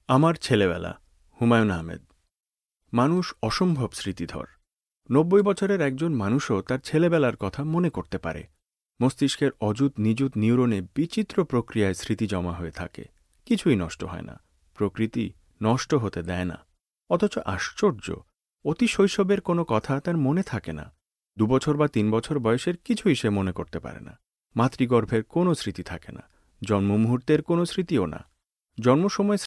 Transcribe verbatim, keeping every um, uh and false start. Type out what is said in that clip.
আমার ছেলেবেলা, হুমায়ুন আহমেদ। মানুষ অসম্ভব স্মৃতিধর। নব্বই বছরের একজন মানুষও তার ছেলেবেলার কথা মনে করতে পারে। মস্তিষ্কের অযুত নিযুত নিউরনে বিচিত্র প্রক্রিয়ায় স্মৃতি জমা হয়ে থাকে। কিছুই নষ্ট হয় না, প্রকৃতি নষ্ট হতে দেয় না। অথচ আশ্চর্য, অতি শৈশবের কোনো কথা তার মনে থাকে না। দুবছর বা তিন বছর বয়সের কিছুই সে মনে করতে পারে না। মাতৃগর্ভের কোনো স্মৃতি থাকে না, জন্ম মুহূর্তের কোনো স্মৃতিও না। জন্মসময়